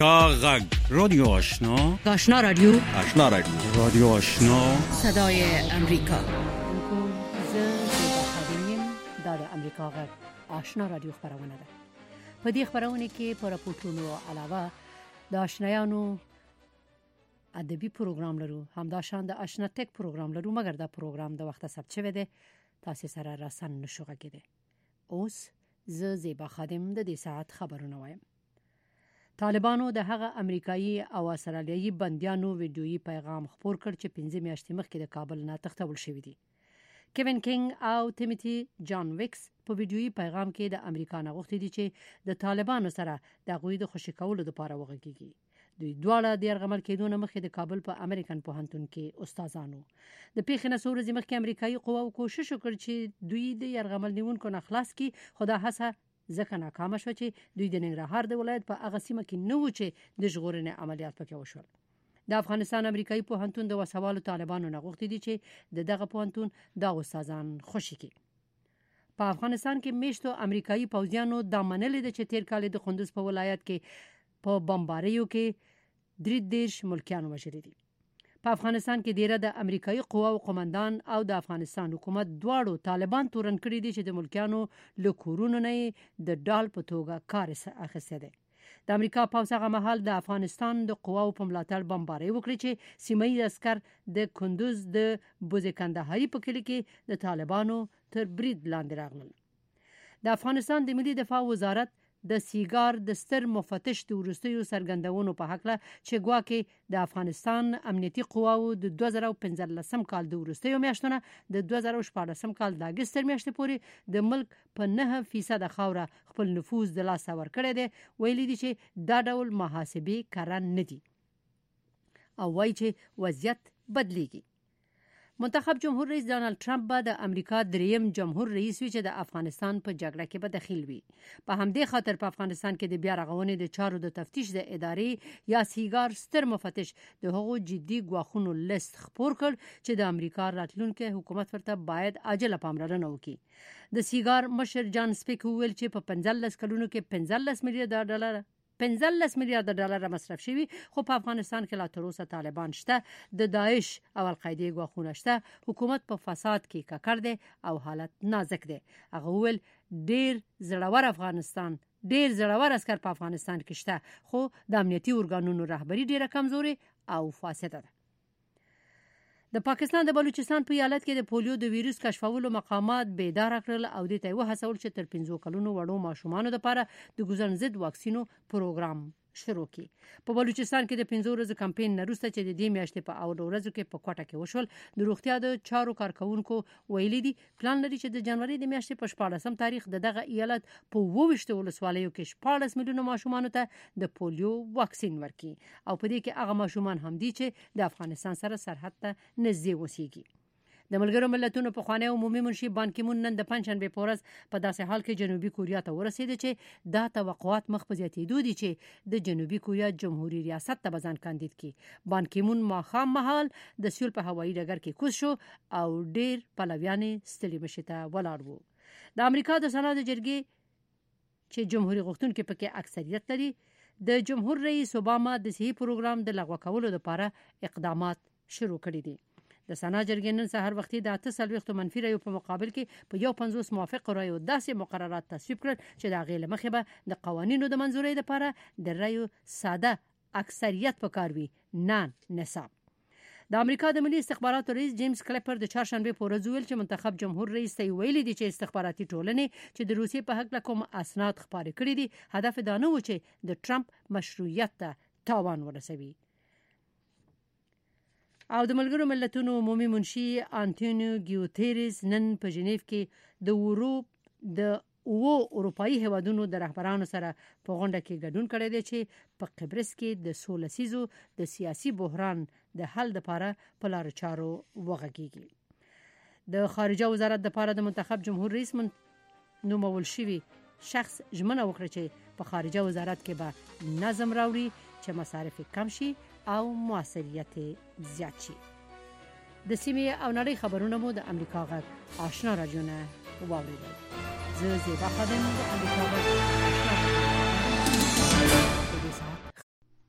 غږ رادیو آشنا رادیو رادیو آشنا صدای امریکا. دا د امریکا غږ آشنا رادیو خبرونه ده. په دې خبرونه کې پر راپورټونو علاوه د آشنایانو ادبي پروګرام لرو، همدا شان د آشنا ټیک پروګرام لرو، مګر دا پروګرام د وخت ثبت شوی دی، تاسو سره راسن نشو غږیده. اوس زه زیبا خادم د دې ساعت خبرونه وایم. طالبانو د هغه امریکایي او استرالیایي بنديانو ویډیويي پیغام خپور کړ چې 15 میاشتې مخکې د کابل نه تښتول شوی دی. کیوین کینګ او تیموتی جان ویکس په ویډیويي پیغام کې د امریکا نه غوښتي دي چې د طالبانو سره د غوي د خوشی کولو لپاره وغږیږي. دوی دواړه د يرغمل کېدون مخکې د کابل په امریکن پوهنتون کې استادانو د پیښې نه څو ورځې مخکې امریکایي قواو کوشش وکړ چې دوی د يرغمل نیونکو نه خلاص کړي، خو دا هڅه ځکه ناکامه شو چې دوی د ننګرهار د ولایت په هغه سیمه کې نه و چې د ژغورنې عملیات پکې وشول. د افغانستان امریکایي پوهنتون د وسوالو طالبانو نه غوښتي دي چې دغه پوهنتون د استادان خوشي کړي. په افغانستان کې میشتو امریکایي پوځیانو د منلې د چې تیر کال د قندوز په ولایت کې په بمباریو کې 33 ملکیان وژل دي. په افغانستان کې ډیره د امریکایي قواو قومندان او د افغانستان حکومت دواړو طالبان تورن کړی دي چې د ملکیانو له کورونو نه د ډال په توګه کار اخیسته دي. د امریکا پوځ هغه مهال د افغانستان د قواو په ملاتړ بمباری وکړي چې سیمایي عسكر د کندوز د بوزکندهاري په کلی کې د طالبانو تر برید لاندې راغلل. د افغانستان د ملي دفاع وزارت د سیګار د ستر مفتش د ورستیو سرګندونو په حق له چې ګواکې د افغانستان امنیتي قواو د 2015 کال د ورستیو میاشتونه د 2014 کال د اگست میاشتې پورې د ملک په 9% خاوره خپل نفوذ د لاس ور کړی دی. ویلي دي چې دا ډول محاسبې کاران نه دي او وایي چې وضعیت بدلیږي. منتخب جمهور رئیس ډانلډ ټرمپ به د امریکا دریم جمهور رئیس وي چې د افغانستان په جګړه کې به دخیل وي. په همدې خاطر په افغانستان کې د بیا رغونې د چارو د تفتیش د ادارې یا سیګار ستر مفتش د هغو جدي ګواښونو لیست خپور کړ چې د امریکا راتلونکي حکومت ورته باید عاجله پاملرنه وکړي. د سیګار مشر جان سپیک ویل چې په 15 کلونو کې 15 میلیارډ ډالر مصرف شوي، خو په افغانستان کې لا تر اوسه طالبان شته، د داعش او القاعده ګواښونه شته، حکومت په فساد کې ککړ دی او حالت نازک دی. هغه ویل ډیر زړور عسكر په افغانستان کې شته، خو د امنیتي ارګانونو رهبری ډیره کمزوري او فاسده ده. د پاکستان د بلوچستان په ایالت کې د پولیو د ویروس کشفولو مقامات بیدار کړل او د ته وهڅول چې تر 15 کلونو وړو ماشومانو لپاره د ګوزن ضد واکسینو پروګرام شروع کړي. په بلوچستان کې د 15 ورځې کمپاین وروسته چې د دې میاشتې په اول ورځو کې په کوټه کې وشول، د روغتیا د چارو کارکونکو ویلي دي پلان لري چې د جنوري د میاشتې په 14 تاریخ دغه ایالت په 22 ولسوالیو کې 14 میلیونه ماشومان ته د پولیو واکسین ورکړي او په دې کې هغه ماشومان هم دي چې د افغانستان سره سرحد ته نږدې اوسېږي. د ملګرو ملتونو په خوانی عمومي منشي بان کی مون نن د پنځشنبه په ورځ په داسې حال کې جنوبي کوریا ته ورسېد چې دا توقعات مخ په زیاتېدو دي چې د جنوبي کوریا جمهوریت ریاست ته بزن کاندید کی. بان کی مون ماخام مهال د سیول په هوایي ډګر کې کوز شو او ډیر پلویان ستړي مشي ته ولاړ وو. د امریکا د سنا د جرګې چې جمهوریت غوښتونکو پکې اکثریت لري، د جمهور رئیس اوباما د صحي پروګرام د لغوه کولو لپاره اقدامات شروع کړي دي. د سنا جرګې نن سهار وختي د 48 منفي رایو په مقابل کې په 50 موافق رایو داسې مقررات تصویب کړل چې د غیله مخې به د قوانینو د منځورۍ لپاره د رایو ساده اکثریت پکاروي، نه نصاب. د امریکا د ملي استخباراتو رئیس جیمز کلیپر د چهارشنبه په ورځ ویل چې منتخب جمهور رئیس ته ویلي دي چې استخباراتي ټولنې چې د روسیې په حق کوم اسناد خپاره کړي دي، هدف دا نه و چې د ټرمپ مشروعیت ته تاوان ورسوي. او د ملګرو ملتونو عمومي منشي انټونیو ګیوتيريز نن په ژنیف کې د اروپایي هیوادونو د رهبرانو سره په غونډه کې ګډون کړی دی چې په قبرس کې د سولسیزو د سیاسي بحران د حل لپاره په لار چارو وغږیږي. د خارجه وزارت لپاره د منتخب جمهور رئیس نومول شوی شخص ژمنه وکړه چې په خارجه وزارت کې به نظم راوړي چې مصارف کم شي او موثریت زیات شي. د سیمې او نړۍ خبرونه مو د امریکا غږ آشنا رادیو نه واوریدل. زه زیبا خادم د امریکا غږ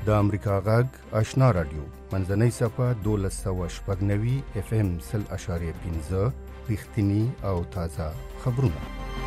د امریکا غږ آشنا رادیو منځنۍ صفه 1290 اف ام 0.15 رښتینی او تازه خبرونه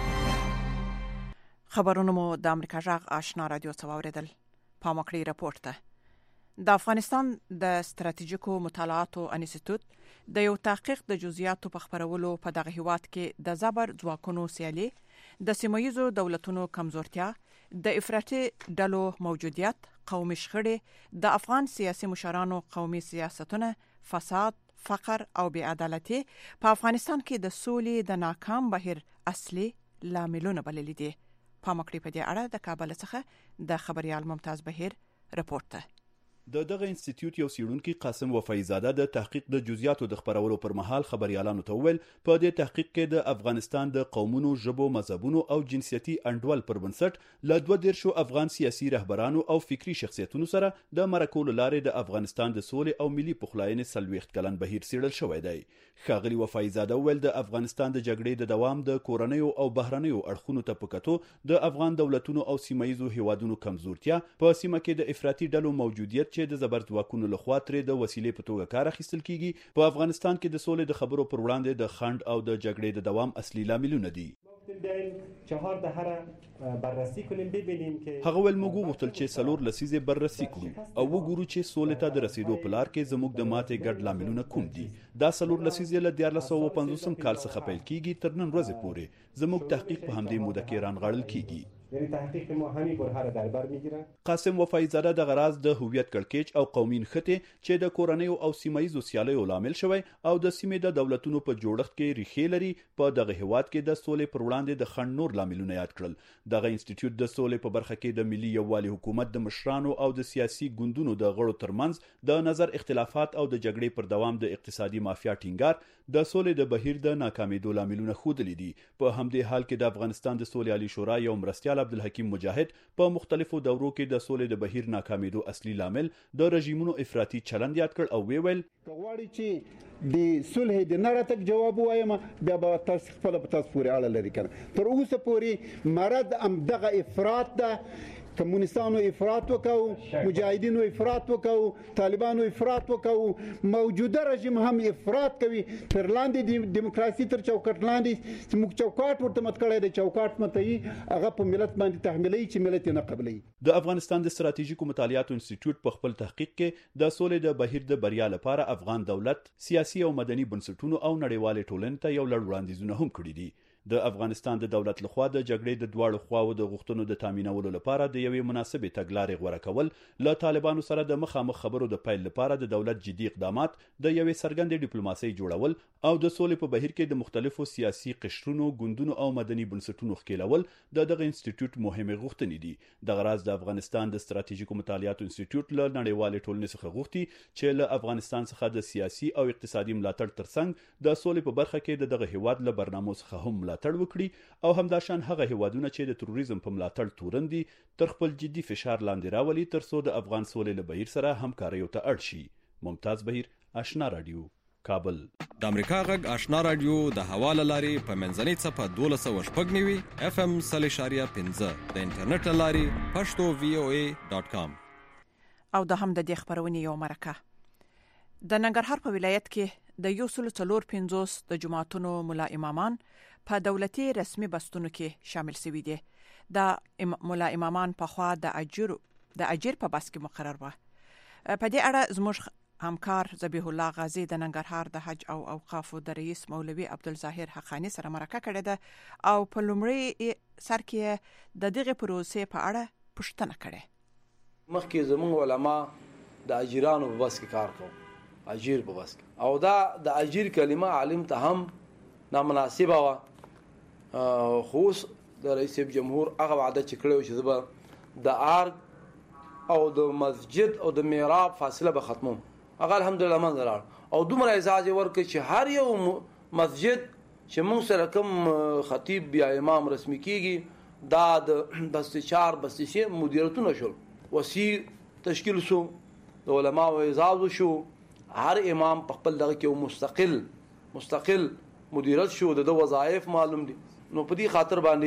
مو د امریکا غږ آشنا رادیو څوریدل پامکړی راپورټ ته د افغانستان د ستراتیژیکو مطالعاتو انسټیټیوټ د یو تحقیق د جزئیاتو په خبرولو په دغه هیواد کې د زبر ځواکونو سیالي د سیمایي دولتونو کمزورتیا د افراطي ډلو موجودیت قومي شخړې د افغان سیاسي مشرانو قومي سیاستونه فساد فقر او بې عدالتي په افغانستان کې د سولې د ناکام بهیر اصلي لاملونه بلل دي پامکړی په دې اړه د کابل څخه د خبريال ممتاز بهیر رپورټ دغه انسټیټیوټ یو سیړونکو قاسم وفایزاده د تحقیق د جزئیاتو د خبرولو پر مهال خبريالانو ته ویل په دې تحقیق کې د افغانستان د قومونو ژبو مذهبونو او جنسيتي انډول پر بنسټ ل 12 افغان سیاسي رهبرانو او فکری شخصیتونو سره د مرکول لارې د افغانستان د سولې او ملي پخلاینې سلويخت کلن بهیر سیړل شوې دی خاغلی وفایزاده ویل د افغانستان د جګړې د دوام د کورنیو او بهرنیو اړخونو ته پکاتو د افغان دولتونو او سیمایي هیوادونو کمزورتیا په سیمه کې د افراطي ډلو موجودیت چې د زبرځواکونو لخوا ترې د وسیلې په توګه کار اخیستل کیږي په افغانستان کې د سولې د خبرو پر وړاندې د خند او د جګړې د دوام اصلي لاملونه دي هغه ول موږ غوښتل چې څلور لسیزه بررسي کړو او وګورو چې سولې ته د رسیدو په لار کې زموږ د ماتې ګډ لاملونه کوم دي دا څلور لسیزه له 1950 کال څخه پیل کیږي تر نن ورځې پورې زموږ تحقیق په همدې موده کې رانغړل کیږي یعنی تحقیق ما همین برهه در بر میگیره قاسم وفایزاده د غراز د هویت کړکېچ او قومي نخته چې د کورنیو او سیمایي سیالیو لامل شوی او د سیمې د دولتونو په جوړښت کې ریښې لري په دغه هیواد کې د سولې پر وړاندې د خند نور لاملونه یاد کړل دغه انسټیټیوټ د سولې په برخه کې د ملي یووالي حکومت د مشرانو او د سیاسي ګوندونو د غړو ترمنځ د نظر اختلافات او د جګړې پر دوام د اقتصادي مافیا ټینګار د سولې د بهیر د ناکامیدو لاملونه خودلې دي په همدې حال کې د افغانستان د سولې عالی شورا یو مرستيال عبدالحکیم مجاهد په مختلفو دورو کې د سولې د بهیر ناکامیدو اصلي لامل د رژیمونو افراطي چلند یاد کړ او ویل غواړي چې د صلح د نړتک جواب وایم بیا به تاسو خپل په تاسو پورې اړه لري کړه تر اوسه پورې مراد ام دغه افراط ده کمونستانو افراط وکاو مجاهدینو افراط وکاو طالبانو افراط وکاو موجوده رژیم هم افراط کوي تر لاندې د دیموکراسي تر چوکاټ لاندې چې موږ چوکاټ ورته مت کړی د چوکاټ متي هغه په ملت باندې تحمیلي چې ملت نه قبلي د افغانستان د ستراتیژیکو مطالعاتو انسټیټیوټ په خپل تحقیق کې د سولې د بهیر د بریا لپاره افغان دولت سیاسي او مدني بنسټونو او نړیوال ټولنې ته یو لړ وړاندیزونه هم کړی دي د افغانستان د دولت لخوا د جګړې د دواړو خواو د غوښتنو د تامینولو لپاره د یوې مناسبې تګلارې غوړه کول له طالبانو سره د مخامخ خبرو د پیل لپاره د دولت جدي اقدامات د یوې څرګندې ډیپلوماسۍ جوړول او د سولې په بهیر کې د مختلفو سیاسي قشرونو ګوندونو او مدني بنسټونو ښکېلول دغه انسټیټیوټ مهمه غوښتنې دي د غراز د افغانستان د ستراتیژیکو مطالعاتو انسټیټیوټ له نړیوال ټولنې څخه غوښتي چې له افغانستان څخه د سیاسي او اقتصادي ملاتړ ترڅنګ د سولې په برخه کې دغه هیواد له برنامو څخه هم ملاتړ وکړي او همداشان هغه هیوادونه چې د تروریزم په ملاتړ تورندي تر خپل جدي فشار لاندې راولي ترڅو د افغان سولې له بهیر سره همکاري ته اړ شي ممتاز بهیر آشنا رادیو کابل د امریکا غږ آشنا رادیو د حواله لاري په منځنۍ صفه 1290 اف ام 0.15 د انټرنیټ لاري pashto.voa.com او د هم د خبرونې یو مرکه د ننګرهار په ولایت کې د 145 د جماعتونو ملا امامان په دولتي رسمي بستونو کې شامل شوي دي د ملا امامان په خوا د اجر په بس کې مقرر و په دې اړه زموږ همکار ذبیح الله غازی د ننګرهار د حج او اوقافو د رئیس مولوي عبدالظاهر حقانی سره مرکه کړې ده او په لومړي سر کې د دغه پروسې په اړه پوښتنه کړې مخکې زموږ علما د اجرانو په بس کې کار کوي اجر په بس کې او دا د اجر کلمه عالم ته هم نامناسبه و خو د رئیس جمهور هغه وعده چې کړو چې زبر د ارګ او د مسجد او د محراب فاصله به ختمو هغه الحمدلله منځ لاړ او دومره اعزاز ورکړي چې هر یو مسجد چې موږ سره کوم خطیب یا امام رسمي کیږي دا د بستچار بستشي مدیریتونه شول وسی تشکیل شو د علماء اعزاز شو هر امام په خپل دغه کې مستقل مدیریت شو د وظایف معلوم دي نو په دې خاطر باندې